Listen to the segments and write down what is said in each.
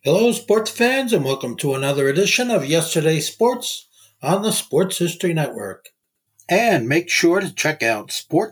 Hello, sports fans, and welcome to another edition of Yesterday's Sports on the Sports History Network. And make sure to check out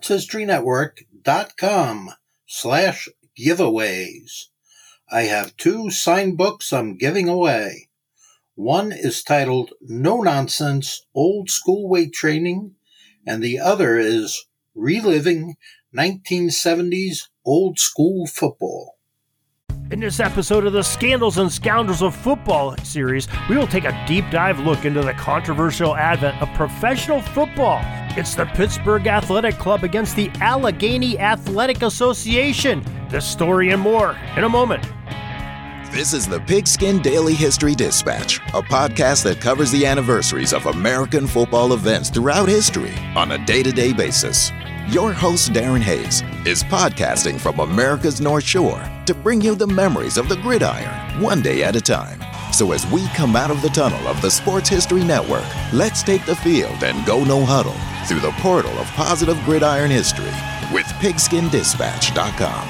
sportshistorynetwork.com/giveaways. I have 2 signed books I'm giving away. One is titled No Nonsense Old School Weight Training, and the other is Reliving 1970s Old School Football. In this episode of the Scandals and Scoundrels of Football series, we will take a deep dive look into the controversial advent of professional football. It's the Pittsburgh Athletic Club against the Allegheny Athletic Association. This story and more in a moment. This is the Pigskin Daily History Dispatch, a podcast that covers the anniversaries of American football events throughout history on a day-to-day basis. Your host, Darren Hayes, is podcasting from America's North Shore to bring you the memories of the gridiron, one day at a time. So as we come out of the tunnel of the Sports History Network, let's take the field and go no huddle through the portal of positive gridiron history with pigskindispatch.com.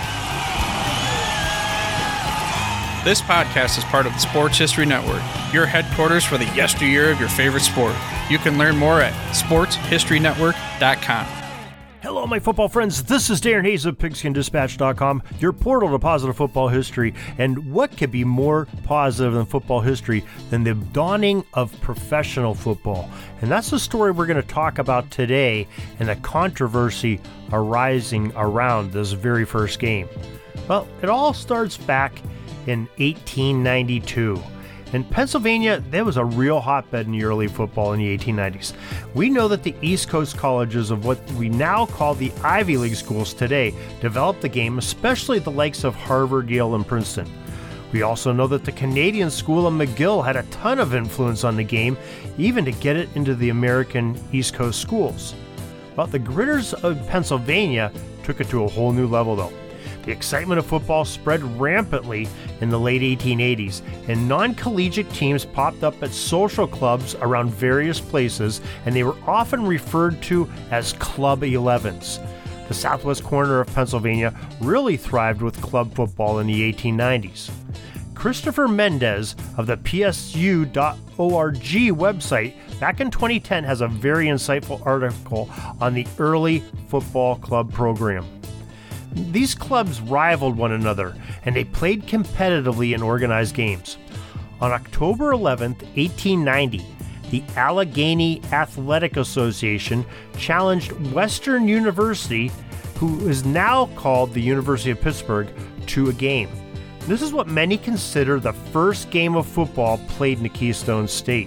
This podcast is part of the Sports History Network, your headquarters for the yesteryear of your favorite sport. You can learn more at sportshistorynetwork.com. Hello, my football friends. This is Darren Hayes of pigskindispatch.com, your portal to positive football history. And what could be more positive than football history than the dawning of professional football? And that's the story we're going to talk about today and the controversy arising around this very first game. Well, it all starts back in 1892. In Pennsylvania, there was a real hotbed in the early football in the 1890s. We know that the East Coast colleges of what we now call the Ivy League schools today developed the game, especially the likes of Harvard, Yale, and Princeton. We also know that the Canadian School of McGill had a ton of influence on the game, even to get it into the American East Coast schools. Well, the Gritters of Pennsylvania took it to a whole new level, though. The excitement of football spread rampantly in the late 1880s, and non-collegiate teams popped up at social clubs around various places, and they were often referred to as Club 11s. The southwest corner of Pennsylvania really thrived with club football in the 1890s. Christopher Mendez of the PSU.org website back in 2010 has a very insightful article on the early football club program. These clubs rivaled one another, and they played competitively in organized games. On October 11, 1890, the Allegheny Athletic Association challenged Western University, who is now called the University of Pittsburgh, to a game. This is what many consider the first game of football played in the Keystone State.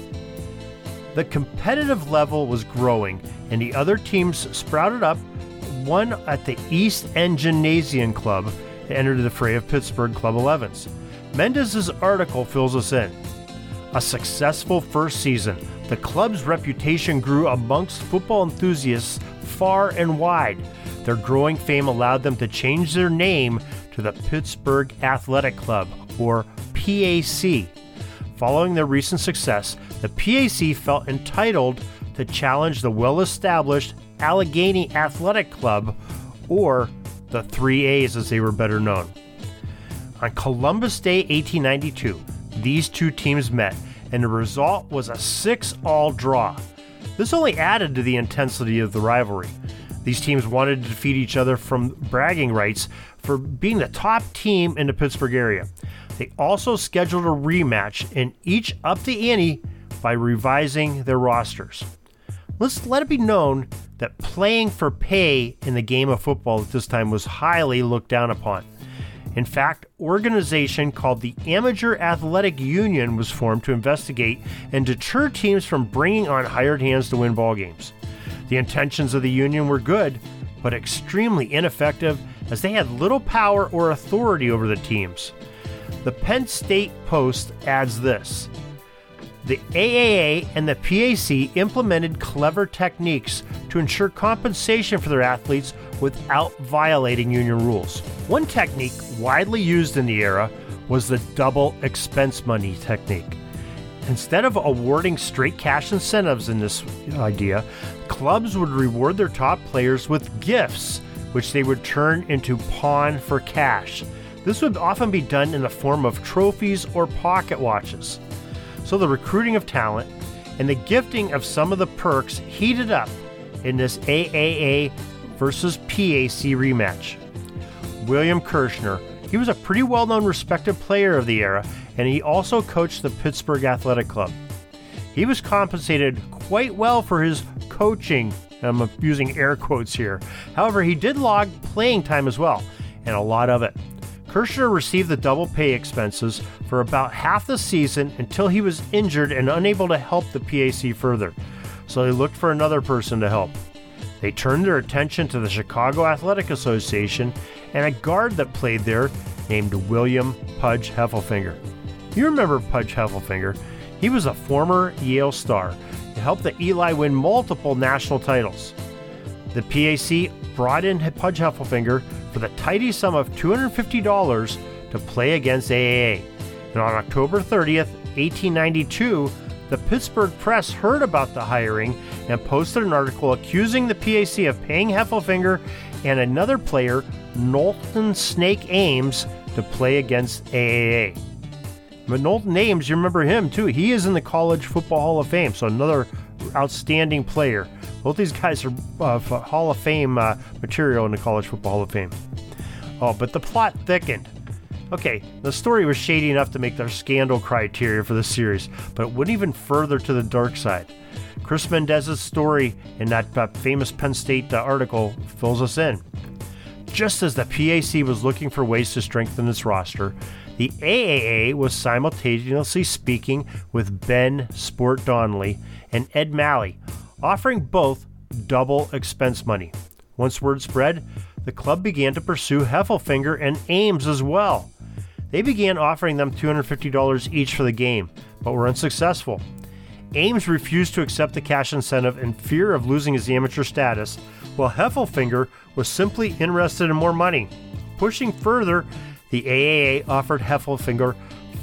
The competitive level was growing, and the other teams sprouted up. One at the East End Gymnasium Club entered the fray of Pittsburgh Club 11s. Mendez's article fills us in. A successful first season, the club's reputation grew amongst football enthusiasts far and wide. Their growing fame allowed them to change their name to the Pittsburgh Athletic Club, or PAC. Following their recent success, the PAC felt entitled to challenge the well-established Allegheny Athletic Club, or the 3A's as they were better known. On Columbus Day 1892, these two teams met, and the result was a 6-all draw. This only added to the intensity of the rivalry. These teams wanted to defeat each other from bragging rights for being the top team in the Pittsburgh area. They also scheduled a rematch and each upped the ante by revising their rosters. Let's let it be known that playing for pay in the game of football at this time was highly looked down upon. In fact, an organization called the Amateur Athletic Union was formed to investigate and deter teams from bringing on hired hands to win ball games. The intentions of the union were good, but extremely ineffective, as they had little power or authority over the teams. The Penn State Post adds this: the AAA and the PAC implemented clever techniques to ensure compensation for their athletes without violating union rules. One technique widely used in the era was the double expense money technique. Instead of awarding straight cash incentives in this idea, clubs would reward their top players with gifts, which they would turn into pawn for cash. This would often be done in the form of trophies or pocket watches. So the recruiting of talent and the gifting of some of the perks heated up in this AAA versus PAC rematch. William Kirshner, he was a pretty well-known, respected player of the era, and he also coached the Pittsburgh Athletic Club. He was compensated quite well for his coaching. I'm using air quotes here. However, he did log playing time as well, and a lot of it. Kirshner received the double pay expenses for about half the season until he was injured and unable to help the PAC further. So they looked for another person to help. They turned their attention to the Chicago Athletic Association and a guard that played there named William Pudge Heffelfinger. You remember Pudge Heffelfinger? He was a former Yale star. He helped the Eli win multiple national titles. The PAC brought in Pudge Heffelfinger for the tidy sum of $250 to play against AAA. And on October 30th, 1892, the Pittsburgh Press heard about the hiring and posted an article accusing the PAC of paying Heffelfinger and another player, Knowlton Snake Ames, to play against AAA. But Knowlton Ames, you remember him too. He is in the College Football Hall of Fame, so another outstanding player. Both these guys are Hall of Fame material in the College Football Hall of Fame. Oh, but the plot thickened. Okay, the story was shady enough to make their scandal criteria for the series, but it went even further to the dark side. Chris Mendez's story in that famous Penn State article fills us in. Just as the PAC was looking for ways to strengthen its roster, the AAA was simultaneously speaking with Ben Sport Donnelly and Ed Malley, offering both double expense money. Once word spread, the club began to pursue Heffelfinger and Ames as well. They began offering them $250 each for the game, but were unsuccessful. Ames refused to accept the cash incentive in fear of losing his amateur status, while Heffelfinger was simply interested in more money. Pushing further, the AAA offered Heffelfinger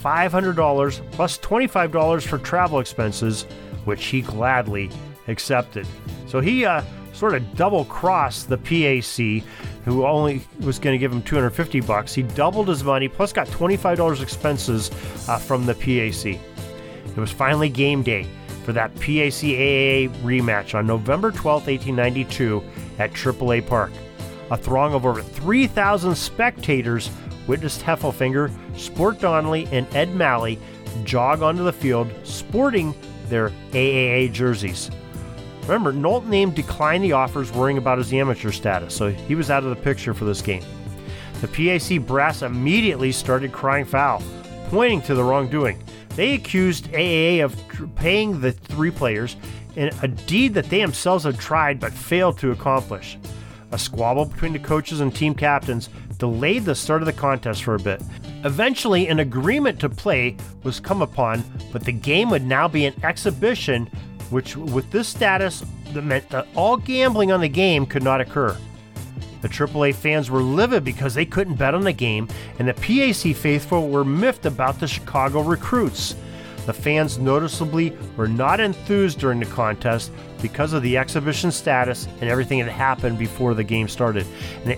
$500 plus $25 for travel expenses, which he gladly accepted. So he sort of double-crossed the PAC, who only was going to give him $250. He doubled his money, plus got $25 expenses from the PAC. It was finally game day for that PAC-AAA rematch on November 12, 1892 at AAA Park. A throng of over 3,000 spectators witnessed Heffelfinger, Sport Donnelly, and Ed Malley jog onto the field sporting their AAA jerseys. Remember, Knowlton Ames declined the offers, worrying about his amateur status, so he was out of the picture for this game. The PAC brass immediately started crying foul, pointing to the wrongdoing. They accused AAA of paying the three players in a deed that they themselves had tried but failed to accomplish. A squabble between the coaches and team captains delayed the start of the contest for a bit. Eventually, an agreement to play was come upon, but the game would now be an exhibition, which, with this status, that meant that all gambling on the game could not occur. The AAA fans were livid because they couldn't bet on the game, and the PAC faithful were miffed about the Chicago recruits. The fans noticeably were not enthused during the contest because of the exhibition status and everything that happened before the game started. And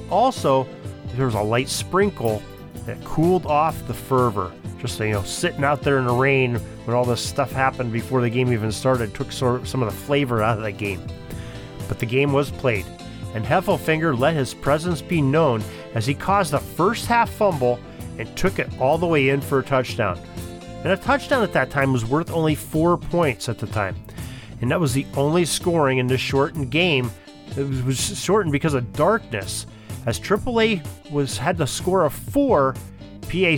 there was a light sprinkle that cooled off the fervor. Just sitting out there in the rain when all this stuff happened before the game even started took some of the flavor out of that game. But the game was played, and Heffelfinger let his presence be known as he caused a first half fumble and took it all the way in for a touchdown. And a touchdown at that time was worth only 4 points at the time. And that was the only scoring in this shortened game. It was shortened because of darkness, as AAA had the score of 4, PAC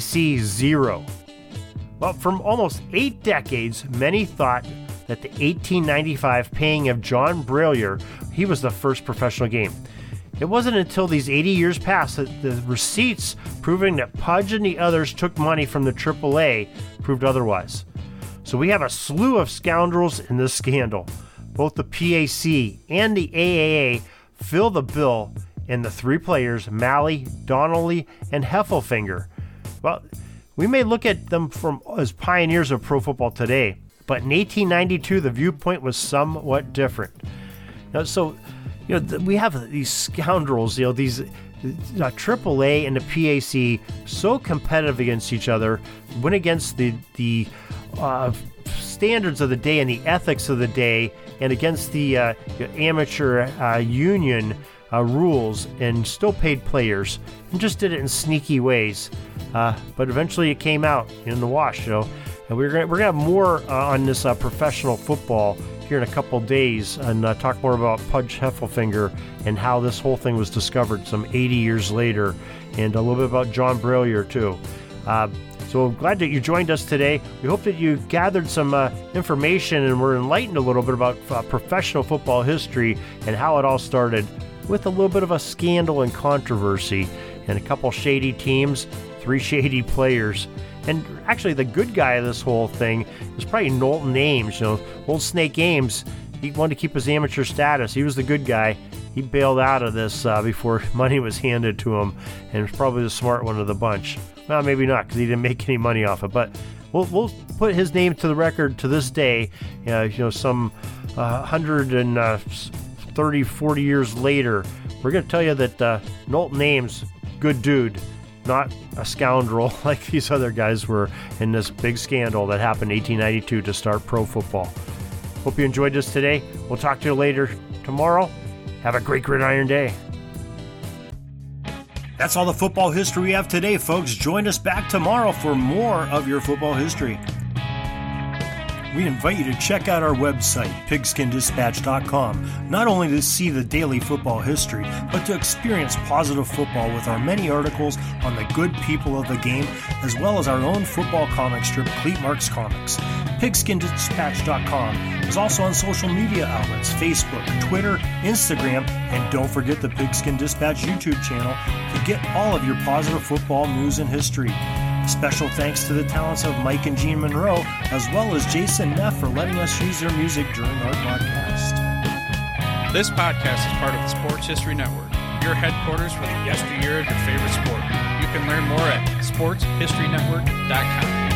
0. Well, from almost 8 decades, many thought that the 1895 paying of John Brailer, he was the first professional game. It wasn't until these 80 years passed that the receipts proving that Pudge and the others took money from the AAA proved otherwise. So we have a slew of scoundrels in this scandal. Both the PAC and the AAA fill the bill in the three players, Malley, Donnelly, and Heffelfinger. Well, we may look at them as pioneers of pro football today, but in 1892 the viewpoint was somewhat different. Now, we have these scoundrels, these AAA and the PAC so competitive against each other, went against the standards of the day and the ethics of the day, and against the amateur union rules, and still paid players, and just did it in sneaky ways. But eventually it came out in the wash, and we're gonna have more on this professional football here in a couple days, and talk more about Pudge Heffelfinger and how this whole thing was discovered some 80 years later, and a little bit about John Bralier too. So glad that you joined us today. We hope that you gathered some information and were enlightened a little bit about professional football history and how it all started, with a little bit of a scandal and controversy and a couple shady teams, 3 shady players. And actually the good guy of this whole thing is probably Knowlton Ames. Old Snake Ames, he wanted to keep his amateur status. He was the good guy. He bailed out of this before money was handed to him, and was probably the smart one of the bunch. Well, maybe not, because he didn't make any money off it, but we'll put his name to the record to this day. Some 130, 40 years later, we're going to tell you that Knowlton Ames, good dude, not a scoundrel like these other guys were in this big scandal that happened in 1892 to start pro football. Hope you enjoyed this today. We'll talk to you later tomorrow. Have a great Gridiron Day. That's all the football history we have today, folks. Join us back tomorrow for more of your football history. We invite you to check out our website, pigskindispatch.com, not only to see the daily football history, but to experience positive football with our many articles on the good people of the game, as well as our own football comic strip, Cleat Marks Comics. Pigskindispatch.com is also on social media outlets, Facebook, Twitter, Instagram, and don't forget the Pigskin Dispatch YouTube channel to get all of your positive football news and history. Special thanks to the talents of Mike and Gene Monroe, as well as Jason Neff, for letting us use their music during our broadcast. This podcast is part of the Sports History Network, your headquarters for the yesteryear of your favorite sport. You can learn more at sportshistorynetwork.com.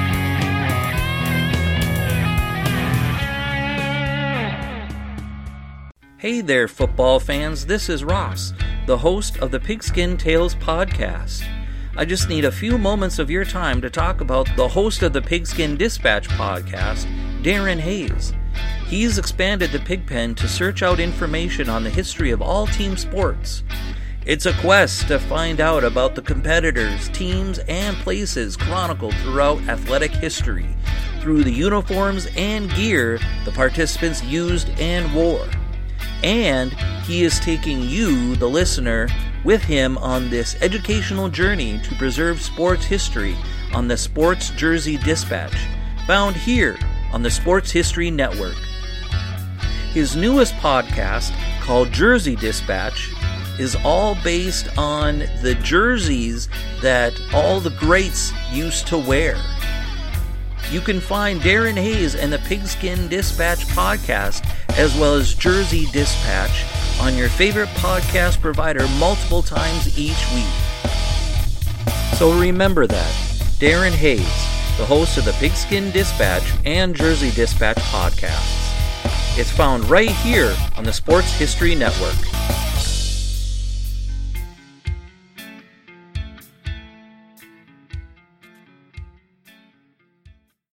Hey there, football fans. This is Ross, the host of the Pigskin Tales podcast. I just need a few moments of your time to talk about the host of the Pigskin Dispatch podcast, Darren Hayes. He's expanded the Pigpen to search out information on the history of all team sports. It's a quest to find out about the competitors, teams, and places chronicled throughout athletic history, through the uniforms and gear the participants used and wore. And he is taking you, the listener, with him on this educational journey to preserve sports history on the Sports Jersey Dispatch, found here on the Sports History Network. His newest podcast, called Jersey Dispatch, is all based on the jerseys that all the greats used to wear. You can find Darren Hayes and the Pigskin Dispatch podcast, as well as Jersey Dispatch, on your favorite podcast provider multiple times each week. So remember that, Darren Hayes, the host of the Pigskin Dispatch and Jersey Dispatch podcasts. It's found right here on the Sports History Network.